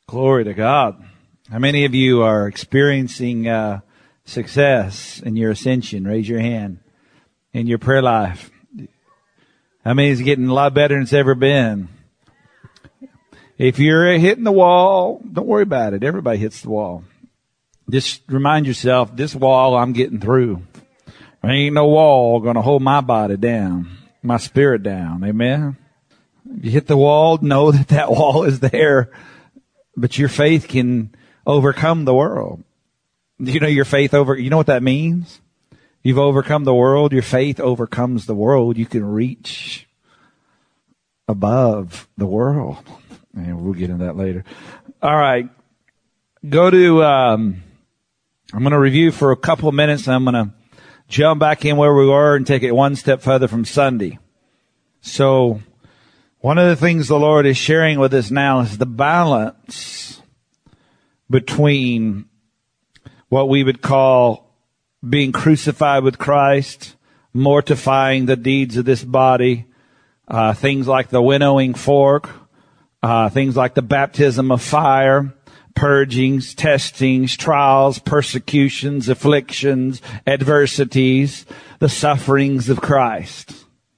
Glory to God. How many of you are experiencing success in your ascension? Raise your hand. In your prayer life. How many is getting a lot better than it's ever been? If you're hitting the wall, don't worry about it. Everybody hits the wall. Just remind yourself, this wall I'm getting through. There ain't no wall going to hold my body down, my spirit down. Amen? If you hit the wall, know that that wall is there. But your faith can overcome the world. You know your faith you know what that means? You've overcome the world. Your faith overcomes the world. You can reach above the world. And we'll get into that later. All right. Go to, I'm going to review for a couple of minutes, and I'm going to jump back in where we were and take it one step further from Sunday. So, one of the things the Lord is sharing with us now is the balance between what we would call being crucified with Christ, mortifying the deeds of this body, things like the winnowing fork, things like the baptism of fire, purgings, testings, trials, persecutions, afflictions, adversities, the sufferings of Christ.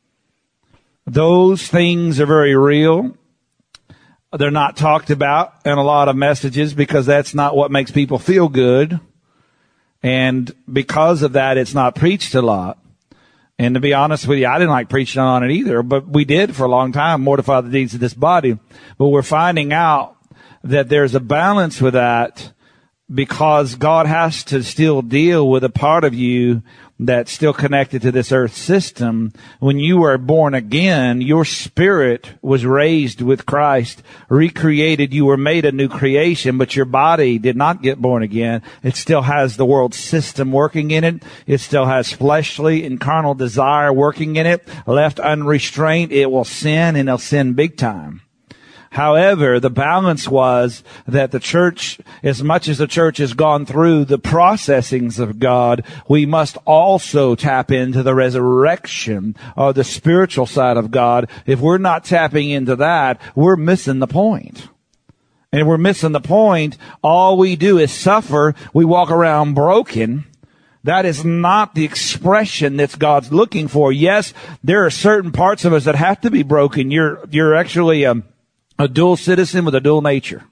Those things are very real. They're not talked about in a lot of messages because that's not what makes people feel good. And because of that, it's not preached a lot. And to be honest with you, I didn't like preaching on it either, but we did for a long time, mortify the deeds of this body. But we're finding out that there's a balance with that because God has to still deal with a part of you that's still connected to this earth system. When you were born again, your spirit was raised with Christ, recreated. You were made a new creation, but your body did not get born again. It still has the world system working in it. It still has fleshly and carnal desire working in it. Left unrestrained, it will sin, and it'll sin big time. However, the balance was that the church, as much as the church has gone through the processings of God, we must also tap into the resurrection or the spiritual side of God. If we're not tapping into that, we're missing the point. And if we're missing the point, all we do is suffer. We walk around broken. That is not the expression that God's looking for. Yes, there are certain parts of us that have to be broken. You're actually a dual citizen with a dual nature.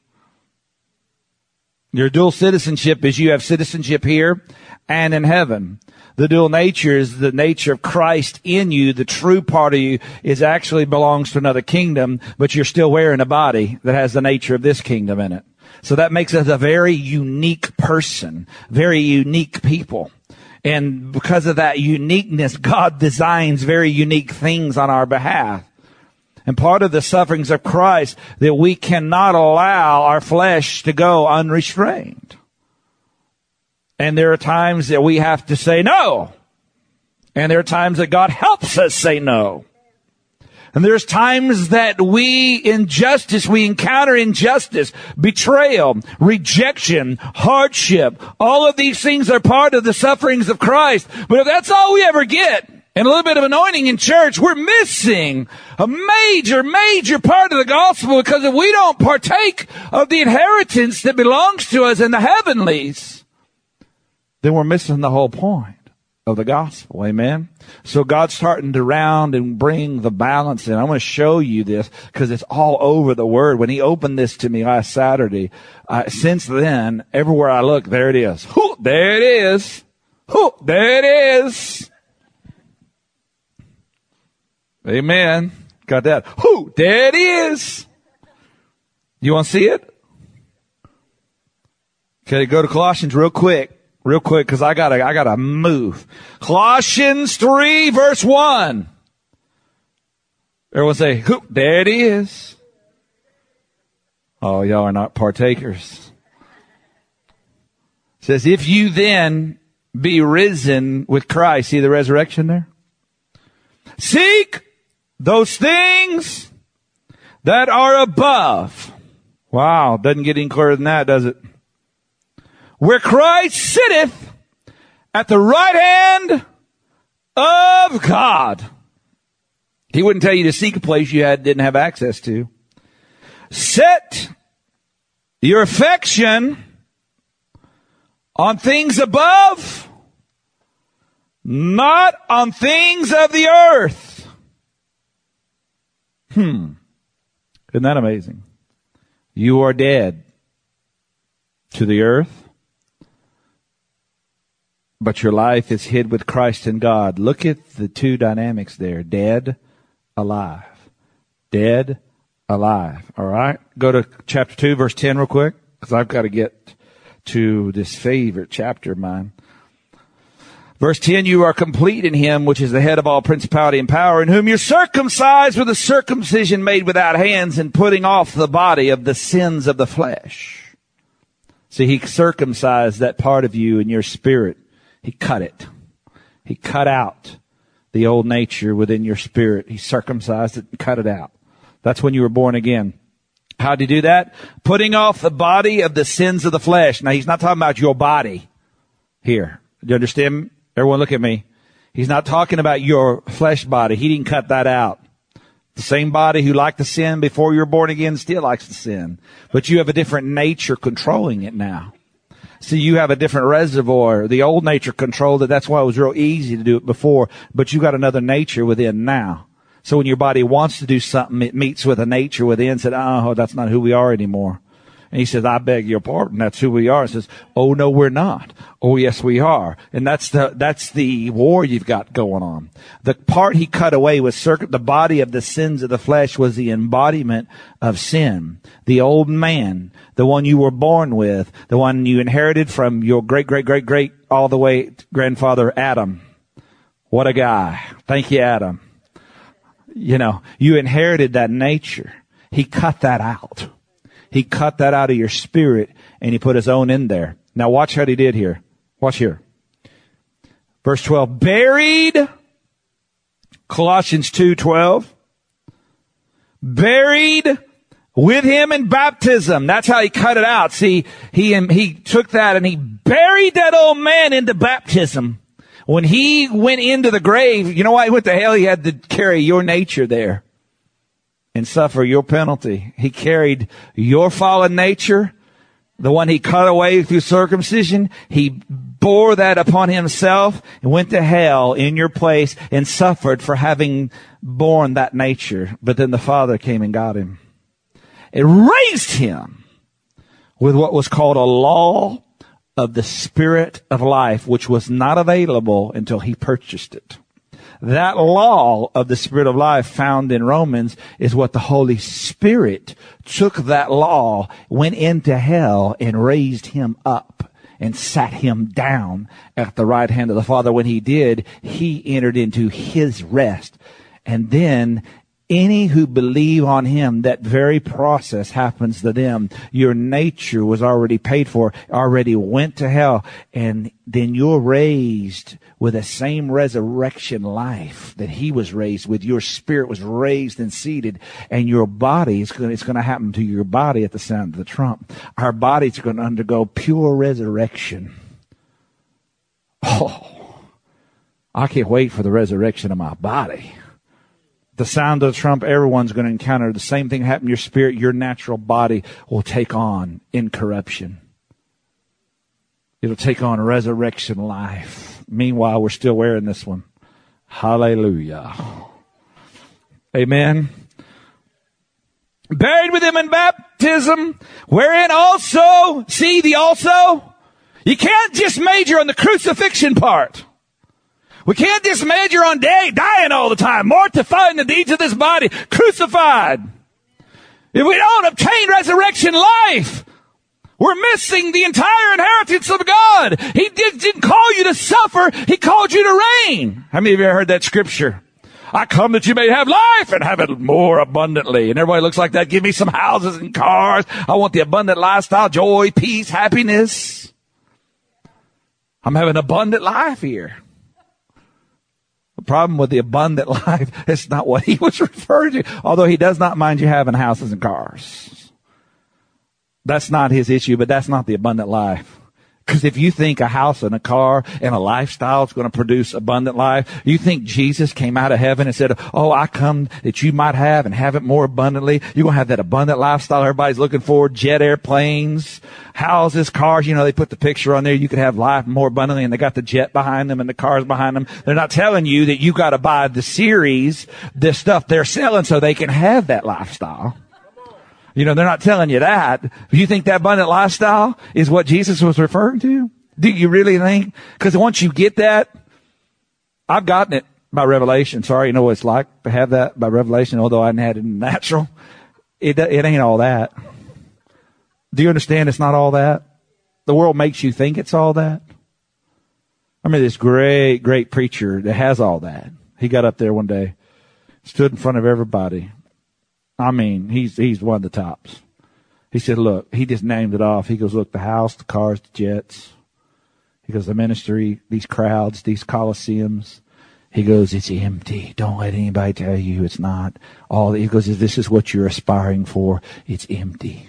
Your dual citizenship is you have citizenship here and in heaven. The dual nature is the nature of Christ in you. The true part of you is actually belongs to another kingdom, but you're still wearing a body that has the nature of this kingdom in it. So that makes us a very unique person, very unique people. And because of that uniqueness, God designs very unique things on our behalf. And part of the sufferings of Christ, that we cannot allow our flesh to go unrestrained. And there are times that we have to say no. And there are times that God helps us say no. And there's times that we encounter injustice, betrayal, rejection, hardship. All of these things are part of the sufferings of Christ. But if that's all we ever get, and a little bit of anointing in church, we're missing a major part of the gospel, because if we don't partake of the inheritance that belongs to us in the heavenlies, then we're missing the whole point of the gospel. Amen. So God's starting to round and bring the balance in. I'm going to show you this because it's all over the word. When he opened this to me last Saturday, since then, everywhere I look, there it is. Hoo, there it is. Hoo, there it is. Amen. Got that. Whoo, there it is. You want to see it? Okay, go to Colossians real quick, because I gotta move. Colossians 3 verse 1. Everyone say, whoo, there it is. Oh, y'all are not partakers. It says, if you then be risen with Christ, see the resurrection there? Seek those things that are above. Wow, doesn't get any clearer than that, does it? Where Christ sitteth at the right hand of God. He wouldn't tell you to seek a place you didn't have access to. Set your affection on things above, not on things of the earth. Isn't that amazing? You are dead to the earth, but your life is hid with Christ in God. Look at the two dynamics there. Dead, alive. Dead, alive. All right? Go to chapter 2, verse 10 real quick, because I've got to get to this favorite chapter of mine. Verse 10, you are complete in him, which is the head of all principality and power, in whom you're circumcised with a circumcision made without hands, and putting off the body of the sins of the flesh. See, he circumcised that part of you in your spirit. He cut it. He cut out the old nature within your spirit. He circumcised it and cut it out. That's when you were born again. How did he do that? Putting off the body of the sins of the flesh. Now, he's not talking about your body here. Do you understand? Everyone look at me. He's not talking about your flesh body. He didn't cut that out. The same body who liked to sin before you were born again still likes to sin. But you have a different nature controlling it now. See, you have a different reservoir. The old nature controlled it. That's why it was real easy to do it before. But you got another nature within now. So when your body wants to do something, it meets with a nature within and said, oh, that's not who we are anymore. And he says, I beg your pardon. That's who we are. He says, oh, no, we're not. Oh, yes, we are. And that's the war you've got going on. The part he cut away was the body of the sins of the flesh was the embodiment of sin. The old man, the one you were born with, the one you inherited from your great, all the way grandfather Adam. What a guy. Thank you, Adam. You know, you inherited that nature. He cut that out. He cut that out of your spirit and he put his own in there. Now watch what he did here. Watch here. Verse 12. Buried. Colossians 2:12. Buried with him in baptism. That's how he cut it out. See, he took that and he buried that old man into baptism. When he went into the grave, you know why he went to hell? He had to carry your nature there and suffer your penalty. He carried your fallen nature, the one he cut away through circumcision. He bore that upon himself and went to hell in your place and suffered for having borne that nature. But then the Father came and got him. It raised him with what was called a law of the Spirit of life, which was not available until he purchased it. That law of the Spirit of life found in Romans is what the Holy Spirit took that law, went into hell and raised him up and sat him down at the right hand of the Father. When he did, he entered into his rest. And then any who believe on him, that very process happens to them. Your nature was already paid for, already went to hell, and then you're raised with the same resurrection life that he was raised with. Your spirit was raised and seated, and your body it's going to happen to your body at the sound of the trump. Our bodies are going to undergo pure resurrection. Oh, I can't wait for the resurrection of my body. The sound of the trump, everyone's going to encounter the same thing happen to your spirit. Your natural body will take on incorruption. It'll take on resurrection life. Meanwhile, we're still wearing this one. Hallelujah. Amen. Buried with him in baptism, wherein also, see the also? You can't just major on the crucifixion part. We can't just major on dying all the time, mortifying the deeds of this body, crucified. If we don't obtain resurrection life, we're missing the entire inheritance of God. He didn't call you to suffer. He called you to reign. How many of you have heard that scripture? I come that you may have life and have it more abundantly. And everybody looks like that. Give me some houses and cars. I want the abundant lifestyle, joy, peace, happiness. I'm having abundant life here. The problem with the abundant life, it's not what he was referring to. Although he does not mind you having houses and cars. That's not his issue, but that's not the abundant life. Because if you think a house and a car and a lifestyle is going to produce abundant life, you think Jesus came out of heaven and said, oh, I come that you might have and have it more abundantly. You're going to have that abundant lifestyle everybody's looking for, jet airplanes, houses, cars. You know, they put the picture on there. You could have life more abundantly, and they got the jet behind them and the cars behind them. They're not telling you that you got to buy the series, the stuff they're selling so they can have that lifestyle. You know, they're not telling you that. Do you think that abundant lifestyle is what Jesus was referring to? Do you really think? Because once you get that, I've gotten it by revelation. Sorry, you know what it's like to have that by revelation, although I hadn't had it in natural. It ain't all that. Do you understand it's not all that? The world makes you think it's all that. I remember this great preacher that has all that. He got up there one day, stood in front of everybody. I mean, he's one of the tops. He said, look, he just named it off. He goes, look, the house, the cars, the jets. He goes, the ministry, these crowds, these coliseums. He goes, it's empty. Don't let anybody tell you it's not. He goes, this is what you're aspiring for. It's empty.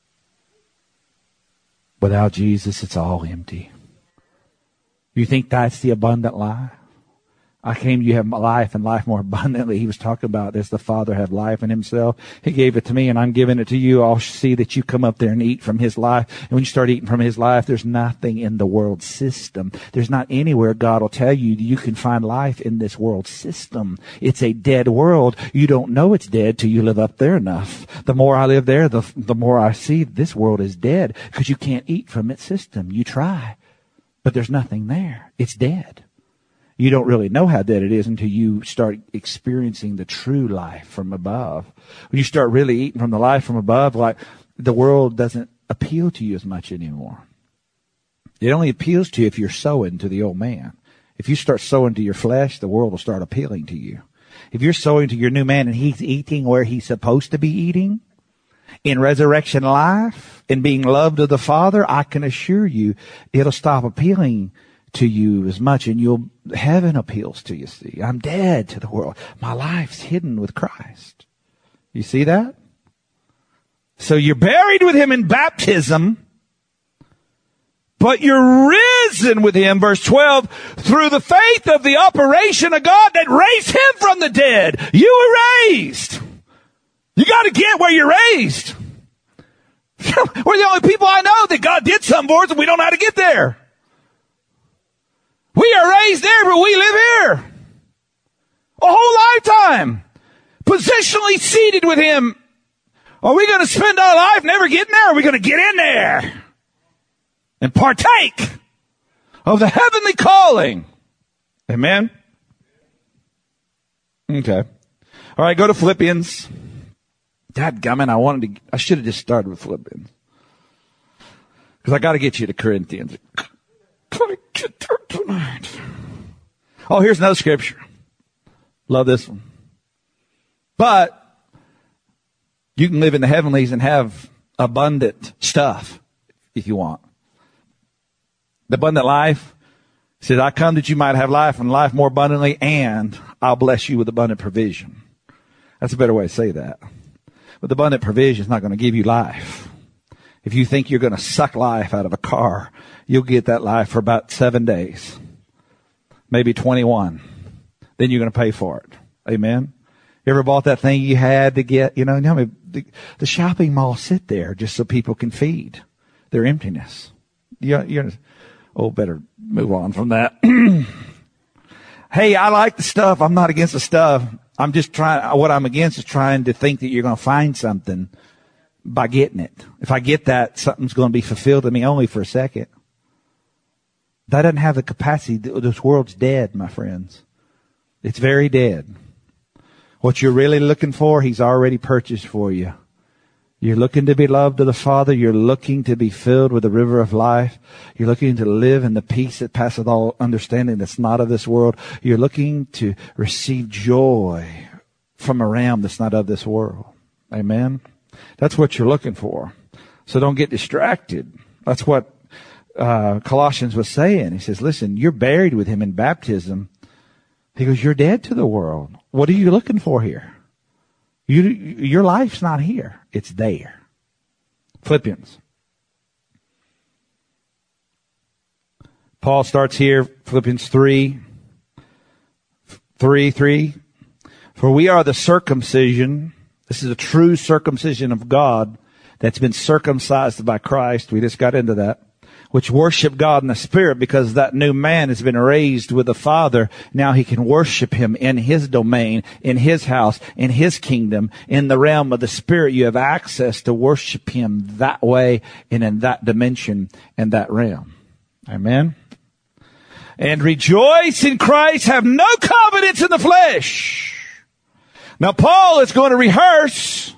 Without Jesus, it's all empty. You think that's the abundant life? I came, you have life and life more abundantly. He was talking about this. The Father have life in himself. He gave it to me and I'm giving it to you. I'll see that you come up there and eat from his life. And when you start eating from his life, there's nothing in the world system. There's not anywhere God will tell you you can find life in this world system. It's a dead world. You don't know it's dead till you live up there enough. The more I live there, the more I see this world is dead because you can't eat from its system. You try, but there's nothing there. It's dead. You don't really know how dead it is until you start experiencing the true life from above. When you start really eating from the life from above, like the world doesn't appeal to you as much anymore. It only appeals to you if you're sowing to the old man. If you start sowing to your flesh, the world will start appealing to you. If you're sowing to your new man and he's eating where he's supposed to be eating, in resurrection life, in being loved of the Father, I can assure you it'll stop appealing to you as much, and heaven appeals to you. See, I'm dead to the world. My life's hidden with Christ. You see that? So you're buried with him in baptism, but you're risen with him, verse 12, through the faith of the operation of God that raised him from the dead. You were raised. You got to get where you're raised. We're the only people I know that God did something for us and we don't know how to get there. We are raised there, but we live here. A whole lifetime. Positionally seated with him. Are we going to spend our life never getting there? Or are we going to get in there and partake of the heavenly calling? Amen? Okay. All right, go to Philippians. Dadgummit, I should have just started with Philippians. Because I got to get you to Corinthians. Get there tonight. Oh, here's another scripture. Love this one. But you can live in the heavenlies and have abundant stuff if you want. The abundant life says, I come that you might have life and life more abundantly, and I'll bless you with abundant provision. That's a better way to say that. But the abundant provision is not going to give you life. If you think you're going to suck life out of a car, you'll get that life for about 7 days, maybe 21. Then you're going to pay for it. Amen. You ever bought that thing you had to get, the shopping mall sit there just so people can feed their emptiness. Better move on from that. Hey, I like the stuff. I'm not against the stuff. I'm just what I'm against is trying to think that you're going to find something by getting it. If I get that, something's going to be fulfilled in me only for a second. That doesn't have the capacity. This world's dead, my friends. It's very dead. What you're really looking for, he's already purchased for you. You're looking to be loved of the Father. You're looking to be filled with the river of life. You're looking to live in the peace that passeth all understanding that's not of this world. You're looking to receive joy from a realm that's not of this world. Amen? That's what you're looking for. So don't get distracted. That's what Colossians was saying. He says, listen, you're buried with him in baptism. He goes, you're dead to the world. What are you looking for here? Your life's not here. It's there. Philippians. Paul starts here, Philippians 3. For we are the circumcision. This is a true circumcision of God that's been circumcised by Christ. We just got into that. Which worship God in the Spirit, because that new man has been raised with the Father. Now he can worship him in his domain, in his house, in his kingdom, in the realm of the Spirit. You have access to worship him that way and in that dimension and that realm. Amen. And rejoice in Christ, have no confidence in the flesh. Now Paul is going to rehearse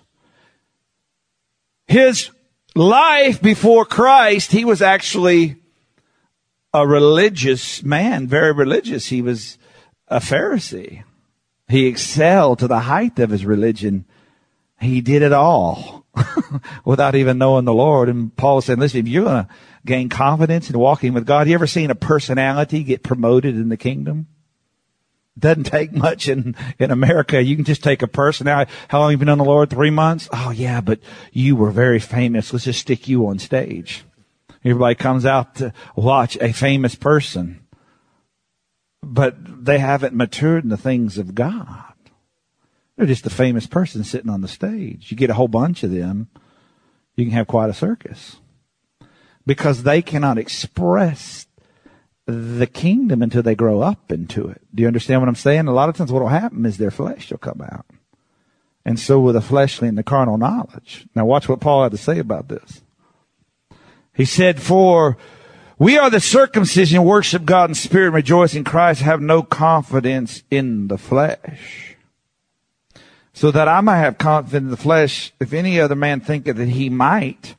his life before Christ. He was actually a religious man, very religious. He was a Pharisee. He excelled to the height of his religion. He did it all without even knowing the Lord. And Paul said, listen, if you're going to gain confidence in walking with God, you ever seen a personality get promoted in the kingdom? Doesn't take much in America. You can just take a personality. How long have you been on the Lord? 3 months? Oh yeah, but you were very famous. Let's just stick you on stage. Everybody comes out to watch a famous person, but they haven't matured in the things of God. They're just a famous person sitting on the stage. You get a whole bunch of them, you can have quite a circus, because they cannot express the kingdom until they grow up into it. Do you understand what I'm saying? A lot of times what will happen is their flesh will come out. And so will the fleshly and the carnal knowledge. Now watch what Paul had to say about this. He said, for we are the circumcision, worship God in spirit, rejoice in Christ, have no confidence in the flesh. So that I might have confidence in the flesh, if any other man thinketh that he might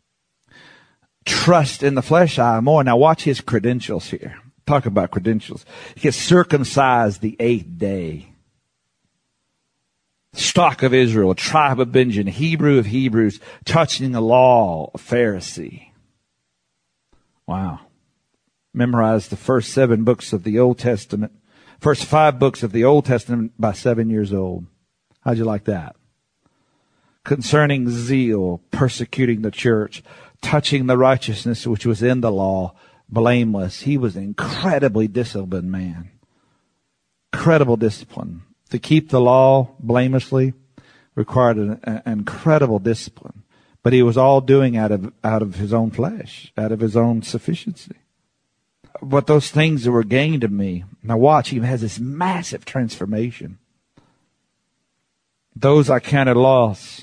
trust in the flesh, I more. Now watch his credentials here. Talk about credentials. He gets circumcised the 8th day. Stock of Israel, a tribe of Benjamin, Hebrew of Hebrews, touching the law, a Pharisee. Wow. Memorized the first 7 books of the Old Testament, first 5 books of the Old Testament by 7 years old. How'd you like that? Concerning zeal, persecuting the church, touching the righteousness which was in the law, blameless. He was an incredibly disciplined man. Incredible discipline. To keep the law blamelessly required an incredible discipline. But he was all doing out of his own flesh, out of his own sufficiency. But those things that were gained to me. Now watch, he has this massive transformation. Those I counted loss.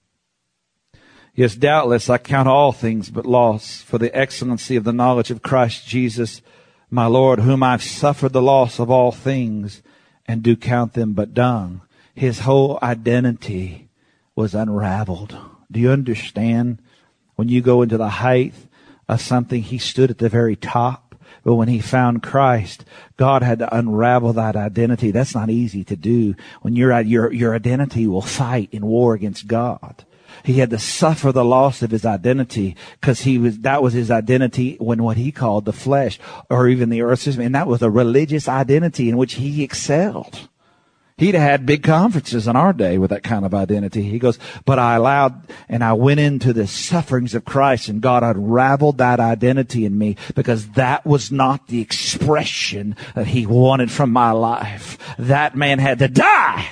Yes, doubtless I count all things but loss for the excellency of the knowledge of Christ Jesus, my Lord, whom I've suffered the loss of all things and do count them but dung. His whole identity was unraveled. Do you understand? When you go into the height of something, he stood at the very top. But when he found Christ, God had to unravel that identity. That's not easy to do. When your identity will fight in war against God. He had to suffer the loss of his identity because that was his identity when what he called the flesh or even the earth system. And that was a religious identity in which he excelled. He'd have had big conferences in our day with that kind of identity. He goes, but I went into the sufferings of Christ, and God unraveled that identity in me because that was not the expression that he wanted from my life. That man had to die.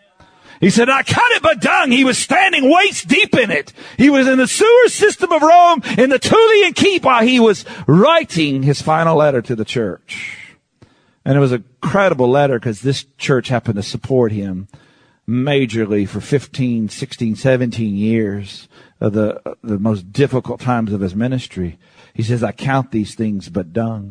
He said, I cut it but dung. He was standing waist deep in it. He was in the sewer system of Rome in the Tullian Keep while he was writing his final letter to the church. And it was a credible letter because this church happened to support him majorly for 15, 16, 17 years of the most difficult times of his ministry. He says, I count these things but dung,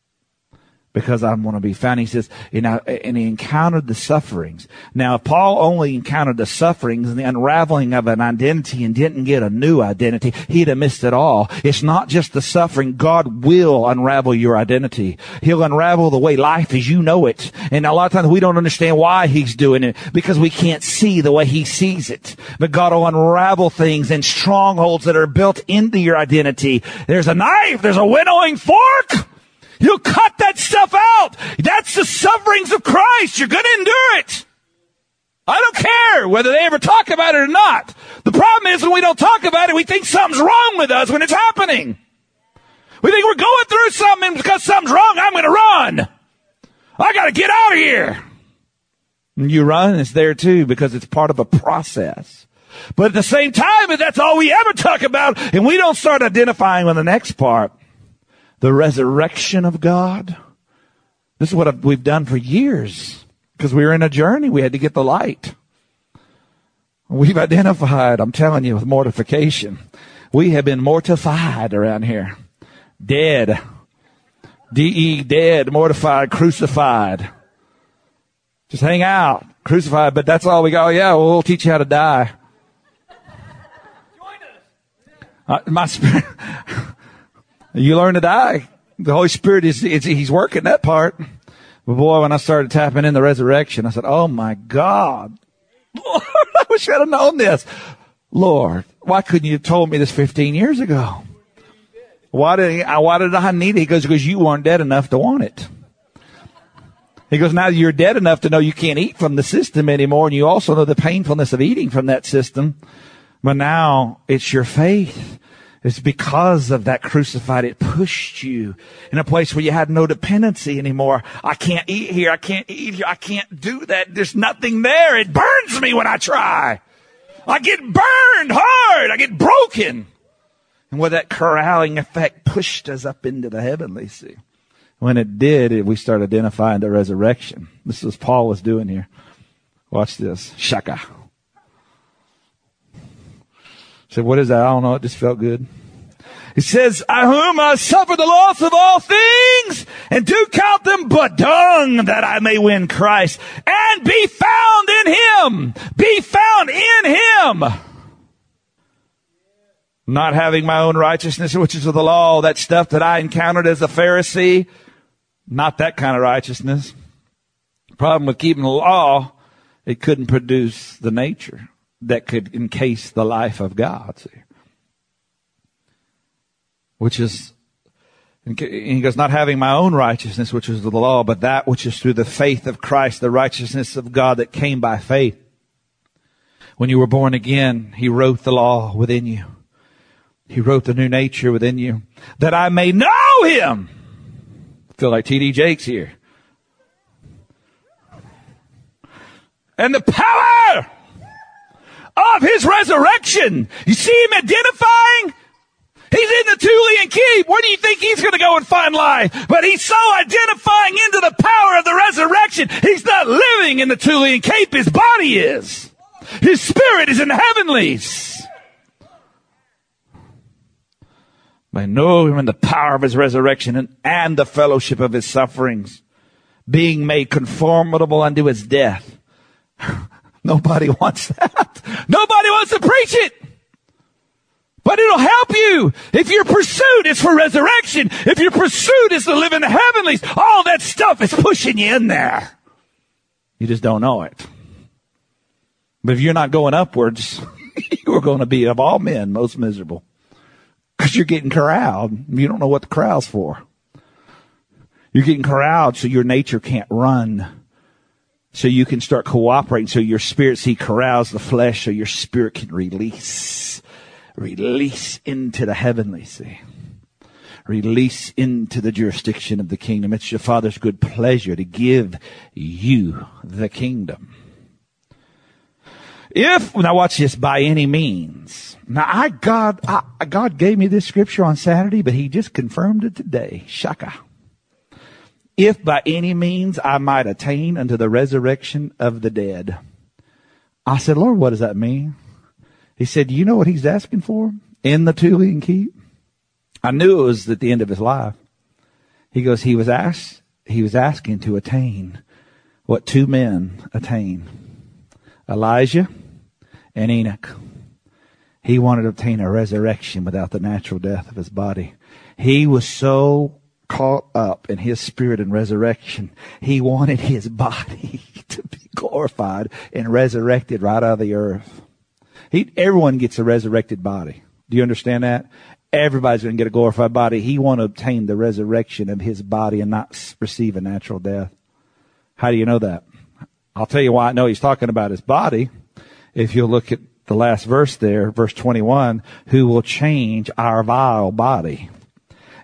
because I want to be found. He says, and he encountered the sufferings. Now, if Paul only encountered the sufferings and the unraveling of an identity and didn't get a new identity, he'd have missed it all. It's not just the suffering. God will unravel your identity. He'll unravel the way life as you know it. And a lot of times we don't understand why he's doing it because we can't see the way he sees it. But God will unravel things and strongholds that are built into your identity. There's a knife. There's a winnowing fork. You'll cut that stuff out. That's the sufferings of Christ. You're going to endure it. I don't care whether they ever talk about it or not. The problem is when we don't talk about it, we think something's wrong with us when it's happening. We think we're going through something because something's wrong. I'm going to run. I got to get out of here. And you run, it's there too because it's part of a process. But at the same time, if that's all we ever talk about, and we don't start identifying with the next part, the resurrection of God. This is what we've done for years because we were in a journey. We had to get the light. We've identified, I'm telling you, with mortification. We have been mortified around here. Dead. D-E, dead, mortified, crucified. Just hang out, crucified, but that's all we got. Oh, yeah, well, we'll teach you how to die. Join us. My spirit, you learn to die. The Holy Spirit he's working that part. But boy, when I started tapping in the resurrection, I said, oh my God. Lord, I wish I'd have known this. Lord, why couldn't you have told me this 15 years ago? Why did I need it? He goes, because you weren't dead enough to want it. He goes, now you're dead enough to know you can't eat from the system anymore, and you also know the painfulness of eating from that system. But now it's your faith. It's because of that crucified. It pushed you in a place where you had no dependency anymore. I can't eat here. I can't eat here. I can't do that. There's nothing there. It burns me when I try. I get burned hard. I get broken. And with that corralling effect pushed us up into the heavenly, see. When it did, we started identifying the resurrection. This is what Paul was doing here. Watch this. Shaka. Said, what is that? I don't know. It just felt good. He says, I whom I suffer the loss of all things and do count them but dung that I may win Christ and be found in him. Be found in him. Not having my own righteousness, which is of the law, that stuff that I encountered as a Pharisee. Not that kind of righteousness. Problem with keeping the law, it couldn't produce the nature that could encase the life of God. See? Which is, and he goes, not having my own righteousness, which is of the law, but that which is through the faith of Christ, the righteousness of God that came by faith. When you were born again, he wrote the law within you. He wrote the new nature within you, that I may know him. I feel like T.D. Jakes here. And the power of his resurrection. You see him identifying? He's in the Tulean Keep. Where do you think he's going to go and find life? But he's so identifying into the power of the resurrection. He's not living in the Tulean Cape. His body is. His spirit is in the heavenlies. By know him in the power of his resurrection and the fellowship of his sufferings, being made conformable unto his death. Nobody wants that. Nobody wants to preach it. But it'll help you. If your pursuit is for resurrection, if your pursuit is to live in the heavenlies, all that stuff is pushing you in there. You just don't know it. But if you're not going upwards, you're going to be, of all men, most miserable. Because you're getting corralled. You don't know what the corral's for. You're getting corralled so your nature can't run. So you can start cooperating. So your spirit, corrals the flesh so your spirit can release. Release into the heavenly, see. Release into the jurisdiction of the kingdom. It's your Father's good pleasure to give you the kingdom. Now watch this, by any means. Now God gave me this scripture on Saturday, but he just confirmed it today. Shaka. If by any means I might attain unto the resurrection of the dead. I said, Lord, what does that mean? He said, do you know what he's asking for in the Tulean Keep? I knew it was at the end of his life. He goes, he was asking to attain what two men attain. Elijah and Enoch. He wanted to obtain a resurrection without the natural death of his body. He was so caught up in his spirit and resurrection. He wanted his body to be glorified and resurrected right out of the earth. Everyone gets a resurrected body. Do you understand that? Everybody's going to get a glorified body. He wanted to obtain the resurrection of his body and not receive a natural death. How do you know that? I'll tell you why I know he's talking about his body. If you'll look at the last verse there, verse 21, who will change our vile body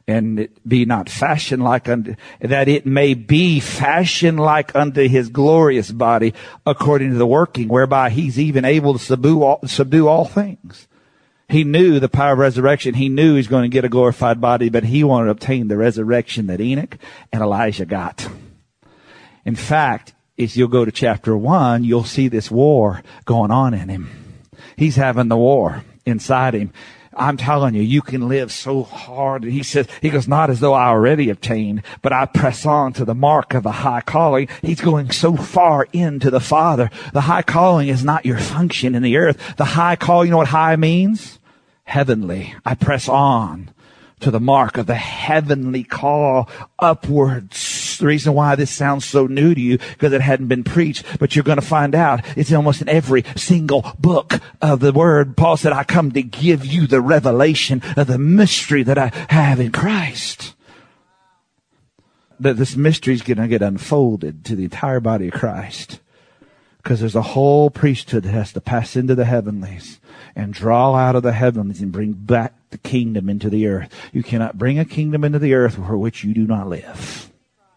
and it be not fashioned like unto, that it may be fashioned like unto his glorious body, according to the working whereby he's even able to subdue all things. He knew the power of resurrection. He knew he's going to get a glorified body, but he wanted to obtain the resurrection that Enoch and Elijah got. In fact, if you'll go to chapter 1, you'll see this war going on in him. He's having the war inside him. I'm telling you, you can live so hard. He goes, not as though I already obtained, but I press on to the mark of the high calling. He's going so far into the Father. The high calling is not your function in the earth. The high call, you know what high means? Heavenly. I press on to the mark of the heavenly call upwards. The reason why this sounds so new to you, because it hadn't been preached, but you're going to find out it's almost in every single book of the Word. Paul said, I come to give you the revelation of the mystery that I have in Christ. That this mystery is going to get unfolded to the entire body of Christ. Because there's a whole priesthood that has to pass into the heavenlies and draw out of the heavenlies and bring back the kingdom into the earth. You cannot bring a kingdom into the earth for which you do not live.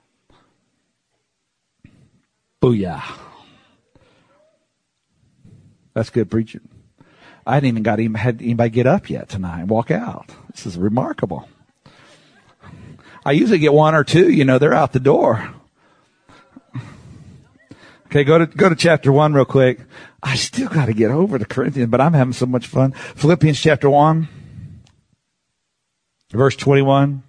Booyah. That's good preaching. I hadn't even had anybody get up yet tonight and walk out. This is remarkable. I usually get one or two, they're out the door. Okay, go to chapter 1 real quick. I still got to get over to Corinthians, but I'm having so much fun. Philippians chapter 1, verse 21.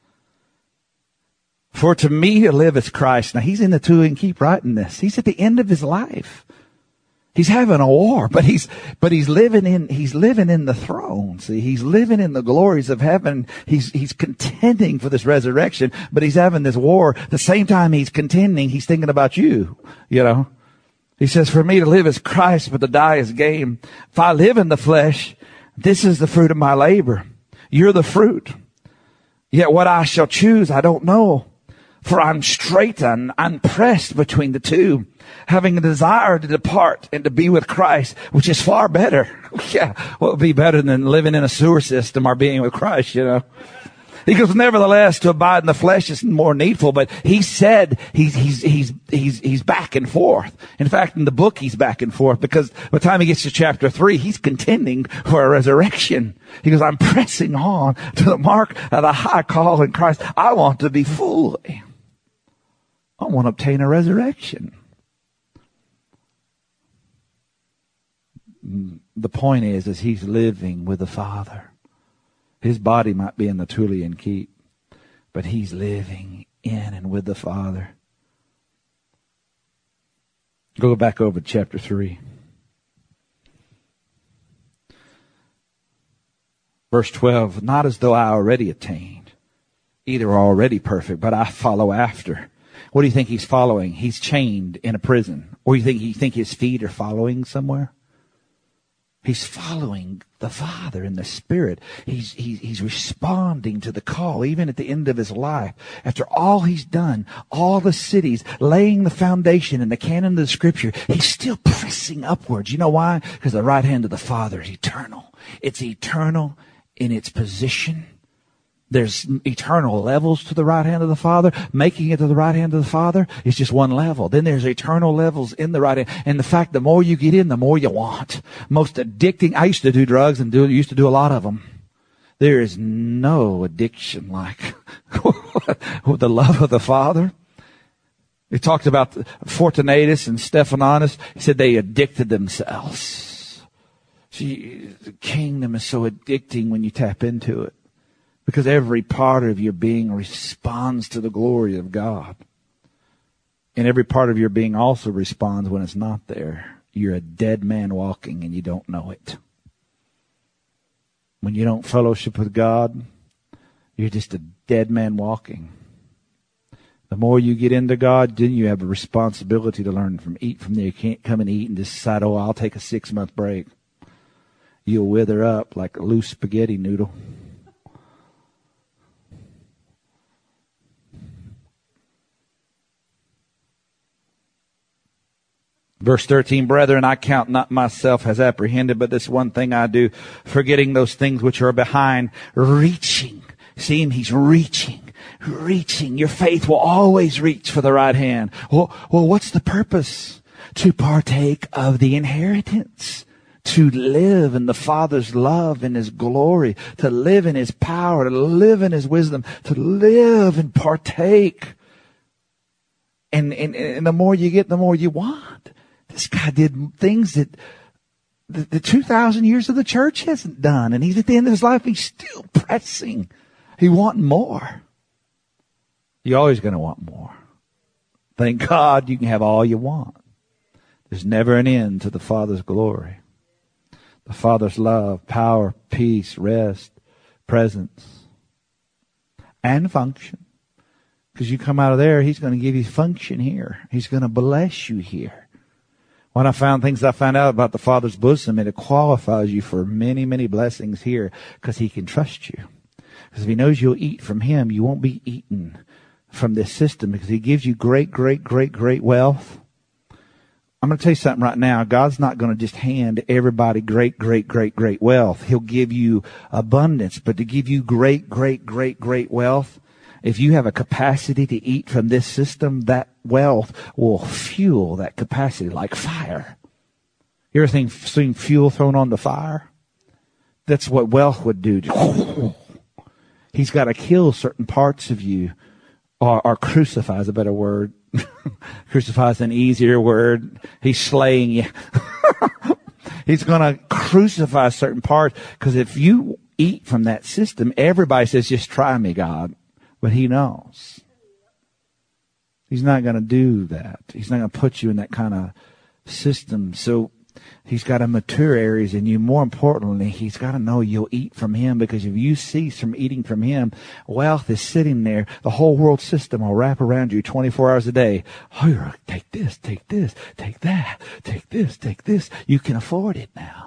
For to me to live is Christ. Now he's in the two and keep writing this. He's at the end of his life. He's having a war, but he's living in the throne. See, he's living in the glories of heaven. He's contending for this resurrection, but he's having this war. The same time he's contending, he's thinking about you, He says, for me to live is Christ, but to die is gain. If I live in the flesh, this is the fruit of my labor. You're the fruit. Yet what I shall choose, I don't know. For I'm straitened, I'm pressed between the two, having a desire to depart and to be with Christ, which is far better. Yeah, what would be better than living in a sewer system or being with Christ, He goes, nevertheless, to abide in the flesh is more needful, but he said he's back and forth. In fact, in the book, he's back and forth because by the time he gets to chapter 3, he's contending for a resurrection. He goes, I'm pressing on to the mark of the high call in Christ. I want to be fully. I want to obtain a resurrection. The point is he's living with the Father. His body might be in the Tullian keep, but he's living in and with the Father. Go back over to chapter 3. Verse 12, not as though I already attained, either are already perfect, but I follow after. What do you think he's following? He's chained in a prison. Or you think his feet are following somewhere? He's following the Father in the Spirit. He's responding to the call, even at the end of his life. After all he's done, all the cities, laying the foundation in the canon of the Scripture, he's still pressing upwards. You know why? Because the right hand of the Father is eternal. It's eternal in its position. There's eternal levels to the right hand of the Father. Making it to the right hand of the Father is just one level. Then there's eternal levels in the right hand. And the fact, the more you get in, the more you want. Most addicting. I used to do drugs and used to do a lot of them. There is no addiction like the love of the Father. He talked about Fortunatus and Stephanus. He said they addicted themselves. See, the kingdom is so addicting when you tap into it. Because every part of your being responds to the glory of God. And every part of your being also responds when it's not there. You're a dead man walking and you don't know it. When you don't fellowship with God, you're just a dead man walking. The more you get into God, then you have a responsibility to learn from eat from there. You can't come and eat and just decide, I'll take a 6-month break. You'll wither up like a loose spaghetti noodle. Verse 13, brethren, I count not myself as apprehended, but this one thing I do, forgetting those things which are behind, reaching. See him? He's reaching. Your faith will always reach for the right hand. Well, what's the purpose? To partake of the inheritance. To live in the Father's love and His glory. To live in His power. To live in His wisdom. To live and partake. And the more you get, the more you want. This guy did things that the 2,000 years of the church hasn't done. And he's at the end of his life. He's still pressing. He wants more. You're always going to want more. Thank God you can have all you want. There's never an end to the Father's glory. The Father's love, power, peace, rest, presence, and function. Because you come out of there, He's going to give you function here. He's going to bless you here. When I found out about the Father's bosom, it qualifies you for many, many blessings here because He can trust you. Because if He knows you'll eat from Him, you won't be eaten from this system because He gives you great, great, great, great wealth. I'm going to tell you something right now. God's not going to just hand everybody great, great, great, great wealth. He'll give you abundance, but to give you great, great, great, great wealth, if you have a capacity to eat from this system, that wealth will fuel that capacity like fire. You ever seen fuel thrown on the fire? That's what wealth would do. He's got to kill certain parts of you, or crucify is a better word. Crucify is an easier word. He's slaying you. He's going to crucify certain parts, because if you eat from that system, everybody says, just try me, God. But He knows. He's not going to do that. He's not going to put you in that kind of system. So He's got to mature areas in you. More importantly, He's got to know you'll eat from Him, because if you cease from eating from Him, wealth is sitting there. The whole world system will wrap around you 24 hours a day. Oh, take this, take that, take this, take this. You can afford it now.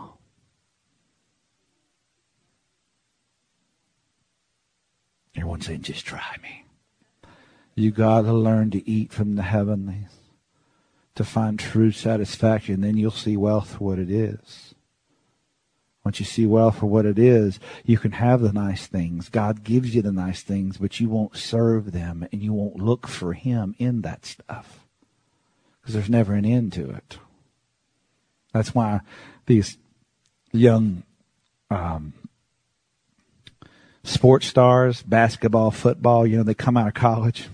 Everyone's saying, just try me. You got to learn to eat from the heavenlies to find true satisfaction. Then you'll see wealth for what it is. Once you see wealth for what it is, you can have the nice things. God gives you the nice things, but you won't serve them and you won't look for Him in that stuff, because there's never an end to it. That's why these young sports stars, basketball, football, they come out of college,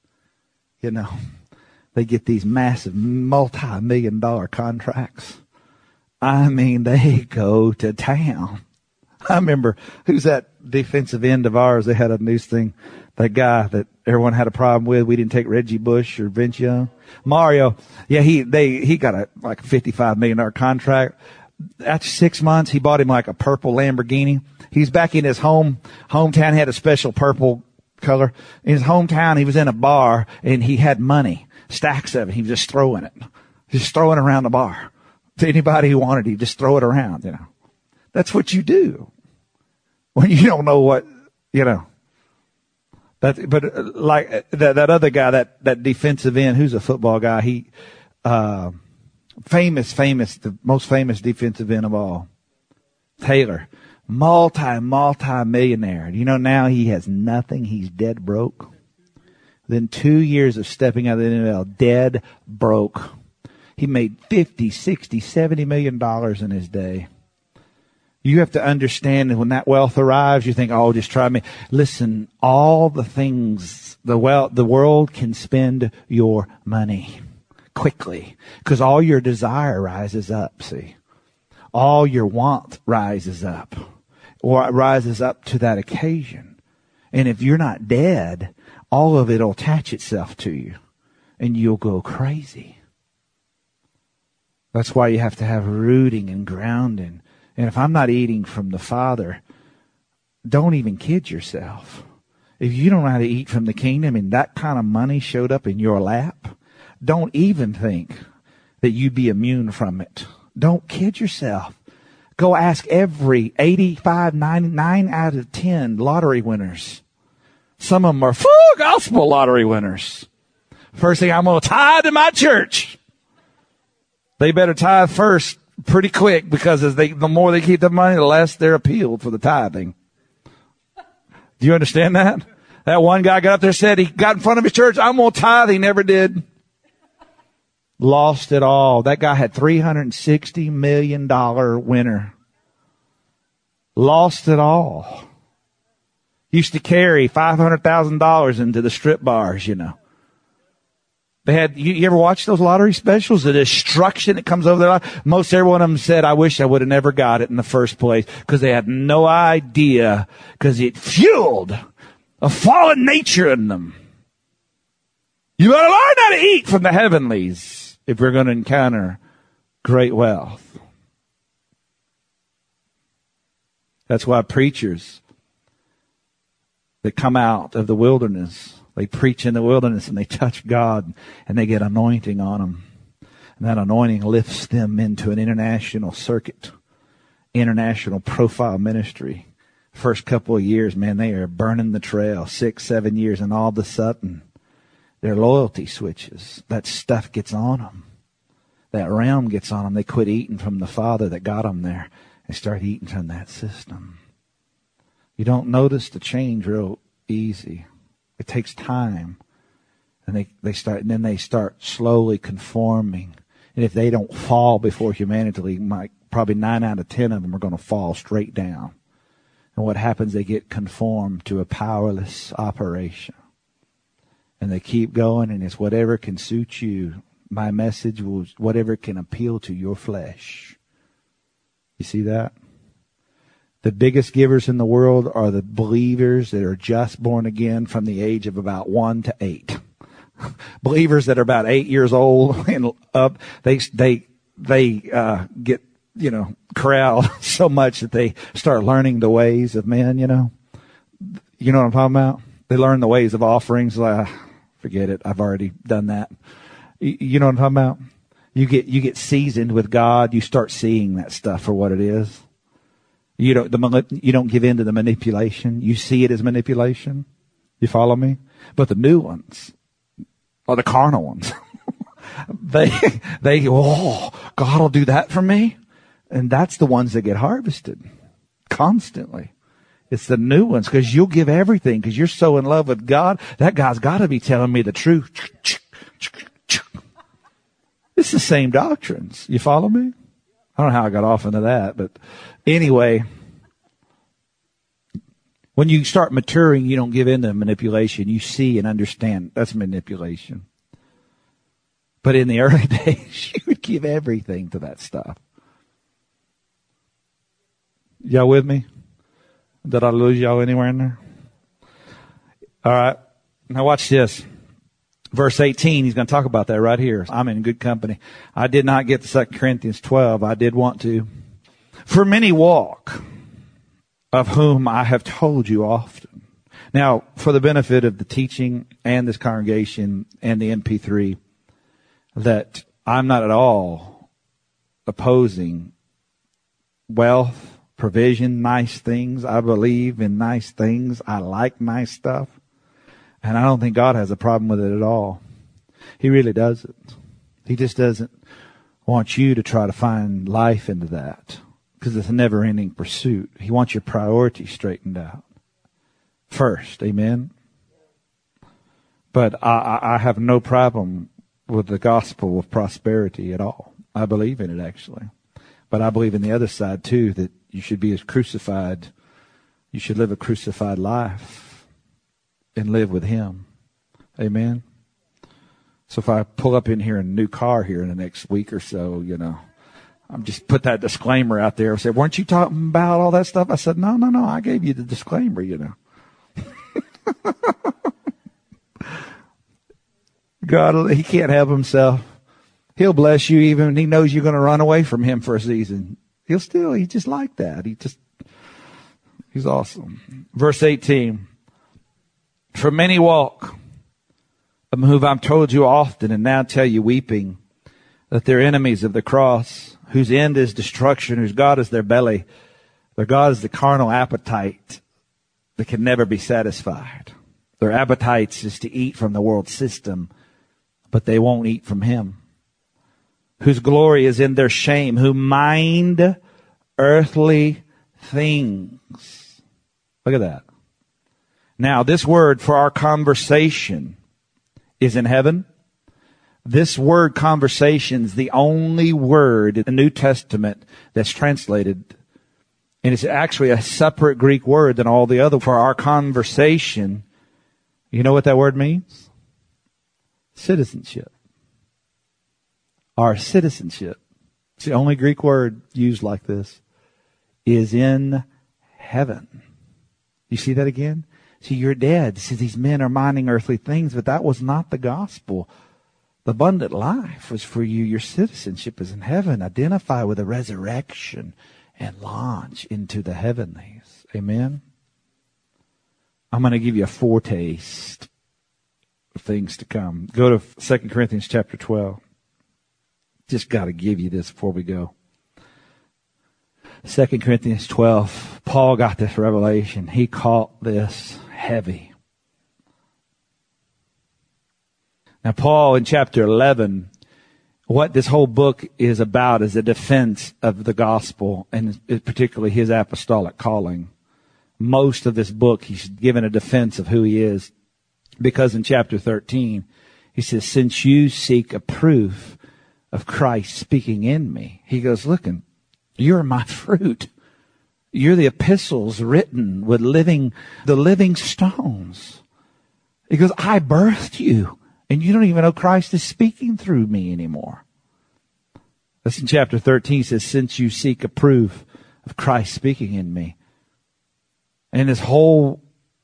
they get these massive multi-million-dollar contracts. I mean, they go to town. I remember, who's that defensive end of ours? They had a news thing, that guy that everyone had a problem with. We didn't take Reggie Bush or Vince Young. Mario, yeah, he got a $55 million contract. After 6 months, he bought him like a purple Lamborghini. He's back in his hometown. He had a special purple color. In his hometown, he was in a bar and he had money, stacks of it. He was just throwing it around the bar to anybody who wanted. He'd just throw it around, That's what you do when you don't know what, But like that other guy, that defensive end, who's a football guy, he famous, the most famous defensive end of all, Taylor. Multi-millionaire. Now he has nothing. He's dead broke. Then 2 years of stepping out of the NFL, dead broke. He made $50, $60, $70 million in his day. You have to understand that when that wealth arrives, you think, oh, just try me. Listen, all the things, the world can spend your money quickly, because all your desire rises up, see. All your want rises up, or it rises up to that occasion. And if you're not dead, all of it will attach itself to you and you'll go crazy. That's why you have to have rooting and grounding. And if I'm not eating from the Father, don't even kid yourself. If you don't know how to eat from the kingdom and that kind of money showed up in your lap, don't even think that you'd be immune from it. Don't kid yourself. Go ask every 85, 99 out of 10 lottery winners. Some of them are full gospel lottery winners. First thing, I'm going to tithe to my church. They better tithe first pretty quick, because the more they keep the money, the less they're appealed for the tithing. Do you understand that? That one guy got up there and said he got in front of his church, I'm going to tithe. He never did. Lost it all. That guy had $360 million winner. Lost it all. Used to carry $500,000 into the strip bars, you know. They had, you ever watch those lottery specials? The destruction that comes over their life. Most every one of them said, I wish I would have never got it in the first place, because they had no idea, because it fueled a fallen nature in them. You better learn how to eat from the heavenlies if we're going to encounter great wealth. That's why preachers that come out of the wilderness, they preach in the wilderness and they touch God and they get anointing on them. And that anointing lifts them into an international circuit, international profile ministry. First couple of years, man, they are burning the trail, 6, 7 years, and all of a sudden their loyalty switches. That stuff gets on them. That realm gets on them. They quit eating from the Father that got them there and start eating from that system. You don't notice the change real easy. It takes time. And they start slowly conforming. And if they don't fall before humanity, probably 9 out of 10 of them are going to fall straight down. And what happens, they get conformed to a powerless operation. And they keep going, and it's whatever can suit you. My message was whatever can appeal to your flesh. You see that? The biggest givers in the world are the believers that are just born again from the age of about 1 to 8. Believers that are about 8 years old and up, they get, corralled so much that they start learning the ways of men, You know what I'm talking about? They learn the ways of offerings. Forget it. I've already done that. You know what I'm talking about? You get seasoned with God. You start seeing that stuff for what it is. You don't give in to the manipulation. You see it as manipulation. You follow me? But the new ones are the carnal ones. they, God will do that for me. And that's the ones that get harvested constantly. It's the new ones, because you'll give everything because you're so in love with God. That guy's got to be telling me the truth. It's the same doctrines. You follow me? I don't know how I got off into that, but anyway, when you start maturing, you don't give in to manipulation. You see and understand that's manipulation. But in the early days, you would give everything to that stuff. Y'all with me? Did I lose y'all anywhere in there? All right. Now watch this. Verse 18, he's going to talk about that right here. I'm in good company. I did not get to 2 Corinthians 12. I did want to. For many walk, of whom I have told you often. Now, for the benefit of the teaching and this congregation and the MP3, that I'm not at all opposing wealth, provision, nice things. I believe in nice things. I like nice stuff. And I don't think God has a problem with it at all. He really doesn't. He just doesn't want you to try to find life into that, because it's a never-ending pursuit. He wants your priorities straightened out first. Amen? But I have no problem with the gospel of prosperity at all. I believe in it, actually. But I believe in the other side, too, that you should be as crucified. You should live a crucified life and live with Him. Amen? So if I pull up in here in a new car here in the next week or so, I'm just put that disclaimer out there. I said, weren't you talking about all that stuff? I said, no, I gave you the disclaimer, God, He can't help Himself. He'll bless you even when He knows you're going to run away from Him for a season. He's just like that. He's awesome. Verse 18. For many walk, of whom I've told you often and now tell you weeping, that they're enemies of the cross, whose end is destruction, whose God is their belly. Their God is the carnal appetite that can never be satisfied. Their appetites is to eat from the world system, but they won't eat from Him. Whose glory is in their shame, who mind earthly things. Look at that. Now, this word for our conversation is in heaven. This word conversation is the only word in the New Testament that's translated. And it's actually a separate Greek word than all the other. For our conversation, you know what that word means? Citizenship. Our citizenship. It's the only Greek word used like this. Is in heaven. You see that again? See, you're dead. See, these men are minding earthly things, but that was not the gospel. The abundant life was for you. Your citizenship is in heaven. Identify with the resurrection and launch into the heavenlies. Amen? I'm going to give you a foretaste of things to come. Go to 2 Corinthians chapter 12. Just got to give you this before we go. 2 Corinthians 12. Paul got this revelation. He caught this heavy. Now, Paul in chapter 11, what this whole book is about is a defense of the gospel and particularly his apostolic calling. Most of this book, he's given a defense of who he is. Because in chapter 13, he says, since you seek a proof of Christ speaking in me, he goes, look, you're my fruit. You're the epistles written with the living stones. He goes, I birthed you. And you don't even know Christ is speaking through me anymore. That's in chapter 13. It says, since you seek a proof of Christ speaking in me. And this whole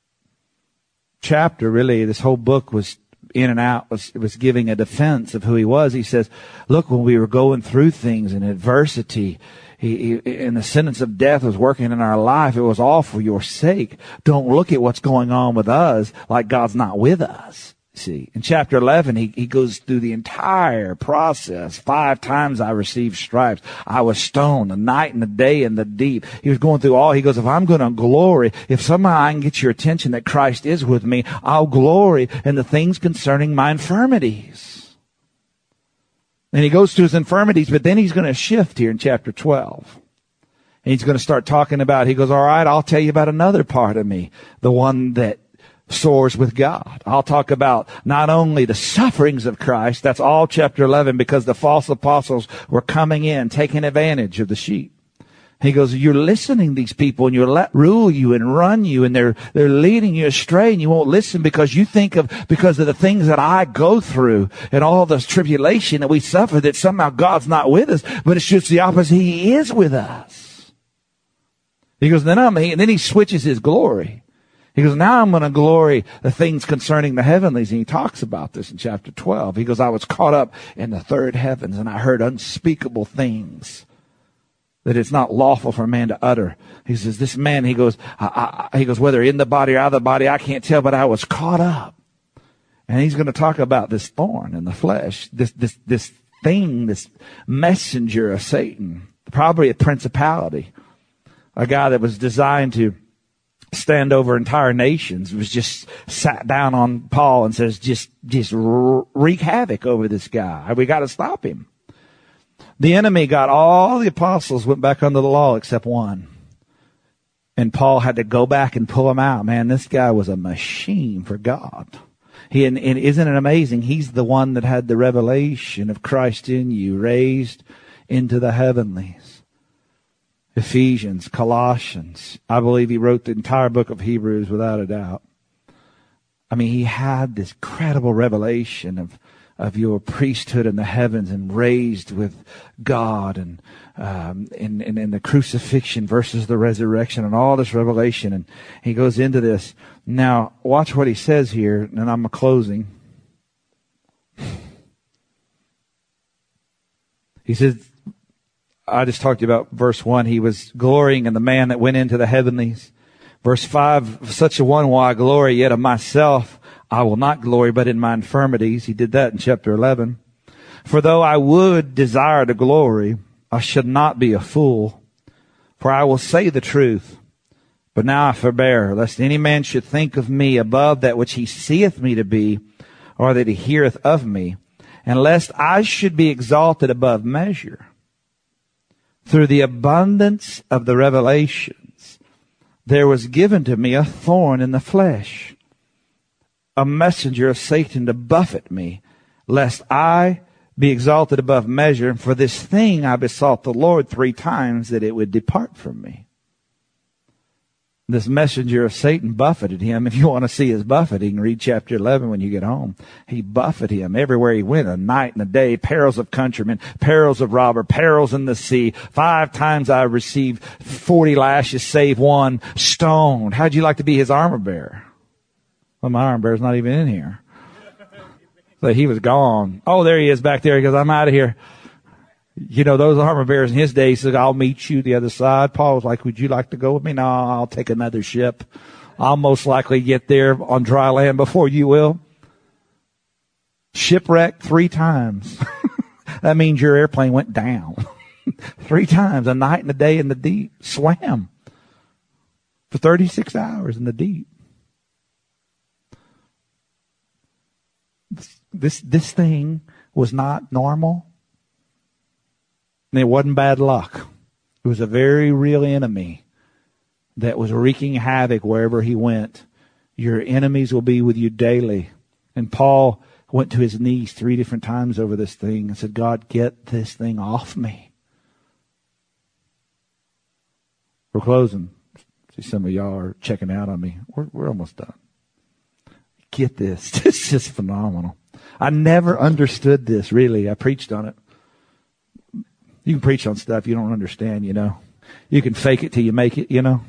chapter, really, this whole book was in and out, was giving a defense of who he was. He says, look, when we were going through things in adversity, and the sentence of death was working in our life, it was all for your sake. Don't look at what's going on with us like God's not with us. See, in chapter 11, he goes through the entire process. 5 times I received stripes. I was stoned the night and the day in the deep. He was going through all. He goes, if I'm going to glory, if somehow I can get your attention that Christ is with me, I'll glory in the things concerning my infirmities. And he goes through his infirmities, but then he's going to shift here in chapter 12. And he's going to start talking about, he goes, all right, I'll tell you about another part of me, the one that soars with God. I'll talk about not only the sufferings of Christ, that's all chapter 11, because the false apostles were coming in, taking advantage of the sheep. He goes, you're listening to these people and you'll let rule you and run you and they're leading you astray and you won't listen because you think because of the things that I go through and all the tribulation that we suffer that somehow God's not with us, but it's just the opposite. He is with us. He goes, and then he switches his glory. He goes, now I'm going to glory the things concerning the heavenlies. And he talks about this in chapter 12. He goes, I was caught up in the third heavens and I heard unspeakable things that it's not lawful for a man to utter. He says, this man, he goes, whether in the body or out of the body, I can't tell, but I was caught up. And he's going to talk about this thorn in the flesh, this thing, this messenger of Satan, probably a principality, a guy that was designed to stand over entire nations, was just sat down on Paul and says, just wreak havoc over this guy. We got to stop him. The enemy got all the apostles went back under the law except one. And Paul had to go back and pull him out. Man, this guy was a machine for God. And isn't it amazing? He's the one that had the revelation of Christ in you, raised into the heavenlies. Ephesians, Colossians. I believe he wrote the entire book of Hebrews without a doubt. I mean, he had this incredible revelation of your priesthood in the heavens and raised with God and the crucifixion versus the resurrection and all this revelation. And he goes into this. Now, watch what he says here, and I'm closing. He says, I just talked to you about verse 1. He was glorying in the man that went into the heavenlies. Verse 5, such a one will I glory, yet of myself I will not glory, but in my infirmities. He did that in chapter 11. For though I would desire to glory, I should not be a fool. For I will say the truth. But now I forbear, lest any man should think of me above that which he seeth me to be, or that he heareth of me, and lest I should be exalted above measure. Through the abundance of the revelations, there was given to me a thorn in the flesh, a messenger of Satan to buffet me, lest I be exalted above measure. And for this thing I besought the Lord 3 times that it would depart from me. This messenger of Satan buffeted him. If you want to see his buffeting, read chapter 11 when you get home. He buffeted him everywhere he went, a night and a day, perils of countrymen, perils of robber, perils in the sea. 5 times I received 40 lashes, save 1, stoned. How'd you like to be his armor bearer? Well, my armor bearer's not even in here. So he was gone. Oh, there he is back there. He goes, I'm out of here. You know, those armor bearers in his day said, I'll meet you the other side. Paul was like, would you like to go with me? No, I'll take another ship. I'll most likely get there on dry land before you will. Shipwrecked 3 times. That means your airplane went down. 3 times, a night and a day in the deep. Swam for 36 hours in the deep. This thing was not normal. And it wasn't bad luck. It was a very real enemy that was wreaking havoc wherever he went. Your enemies will be with you daily. And Paul went to his knees 3 different times over this thing and said, God, get this thing off me. We're closing. See, some of y'all are checking out on me. We're almost done. Get this. This is just phenomenal. I never understood this, really. I preached on it. You can preach on stuff you don't understand, you know. You can fake it till you make it, you know.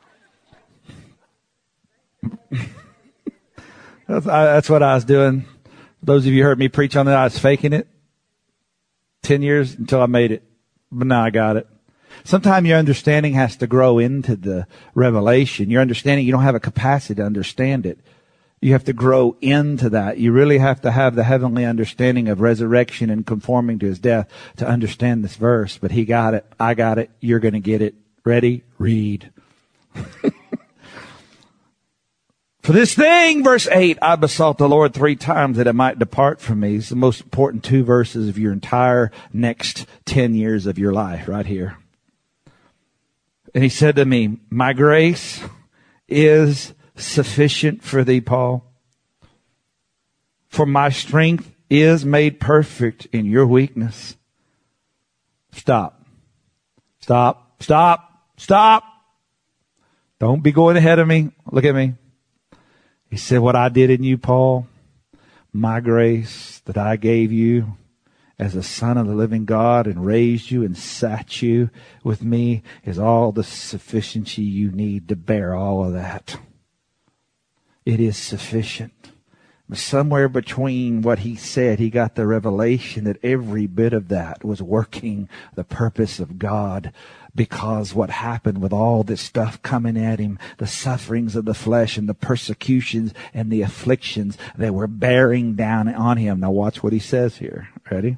That's what I was doing. Those of you who heard me preach on it, I was faking it 10 years until I made it. But now I got it. Sometimes your understanding has to grow into the revelation. Your understanding, you don't have a capacity to understand it. You have to grow into that. You really have to have the heavenly understanding of resurrection and conforming to his death to understand this verse. But he got it. I got it. You're going to get it. Ready? Read. For this thing, verse 8, I besought the Lord 3 times that it might depart from me. It's the most important 2 verses of your entire next 10 years of your life right here. And he said to me, my grace is sufficient for thee, Paul. For my strength is made perfect in your weakness. Stop. Stop. Stop. Stop. Don't be going ahead of me. Look at me. He said, what I did in you, Paul, my grace that I gave you as a son of the living God and raised you and sat you with me is all the sufficiency you need to bear all of that. It is sufficient. But somewhere between what he said, he got the revelation that every bit of that was working the purpose of God. Because what happened with all this stuff coming at him, the sufferings of the flesh and the persecutions and the afflictions that were bearing down on him. Now watch what he says here. Ready?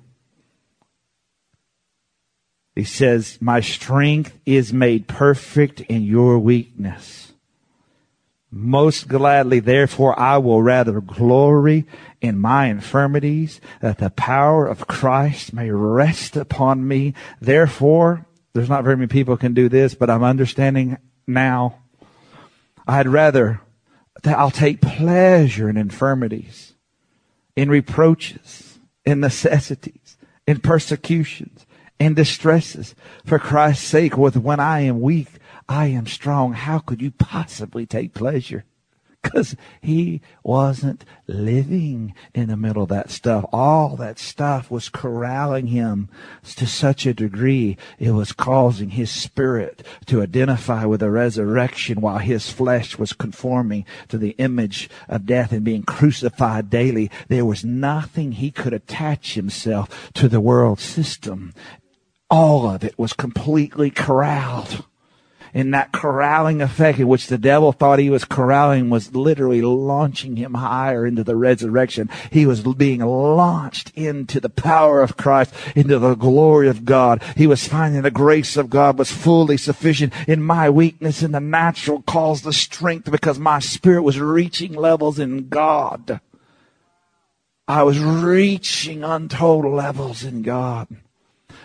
He says, my strength is made perfect in your weakness. Most gladly, therefore, I will rather glory in my infirmities, that the power of Christ may rest upon me. Therefore, there's not very many people can do this, but I'm understanding now. I'd rather that I'll take pleasure in infirmities, in reproaches, in necessities, in persecutions, in distresses, for Christ's sake. When I am weak, I am strong. How could you possibly take pleasure? Because he wasn't living in the middle of that stuff. All that stuff was corralling him to such a degree, it was causing his spirit to identify with the resurrection while his flesh was conforming to the image of death and being crucified daily. There was nothing he could attach himself to the world system. All of it was completely corralled. And that corralling effect in which the devil thought he was corralling was literally launching him higher into the resurrection. He was being launched into the power of Christ, into the glory of God. He was finding the grace of God was fully sufficient in my weakness, and the natural caused the strength because my spirit was reaching levels in God. I was reaching untold levels in God.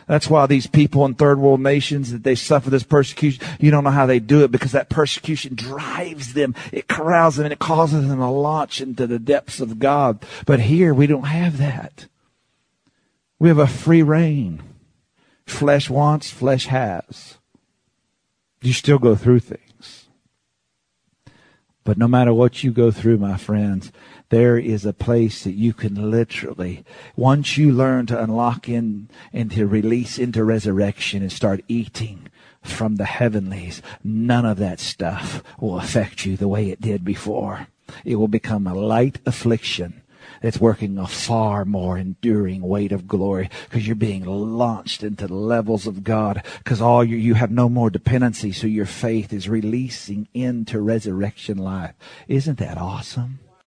That's why these people in third world nations, that they suffer this persecution, you don't know how they do it, because that persecution drives them. It corrals them and it causes them to launch into the depths of God. But here we don't have that. We have a free reign. Flesh wants, flesh has. You still go through things. But no matter what you go through, my friends, there is a place that you can literally, once you learn to unlock in and to release into resurrection and start eating from the heavenlies, none of that stuff will affect you the way it did before. It will become a light affliction that's working a far more enduring weight of glory, because you're being launched into the levels of God, because you have no more dependency, so your faith is releasing into resurrection life. Isn't that awesome?